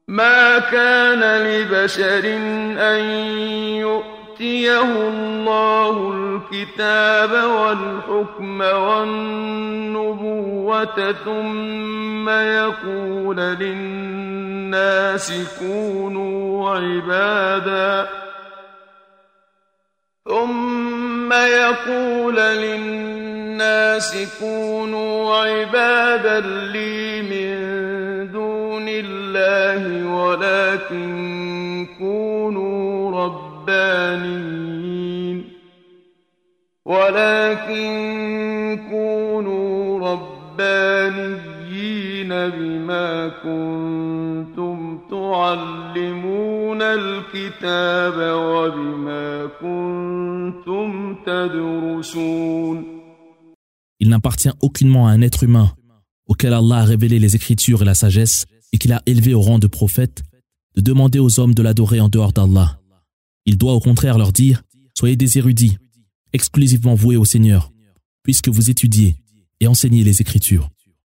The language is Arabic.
ما كان لبشر أن يؤتيه الله الكتاب والحكم والنبوة ثم يقول للناس كونوا عبادا لي من دون الله ولكن كونوا ربانيين بما كنتم تعلمون الكتاب وبما كنتم تدرسون. Il n'appartient aucunement à un être humain auquel Allah a révélé les Écritures et la sagesse et qu'il a élevé au rang de prophète de demander aux hommes de l'adorer en dehors d'Allah. Il doit au contraire leur dire « Soyez des érudits, exclusivement voués au Seigneur, puisque vous étudiez et enseignez les Écritures. »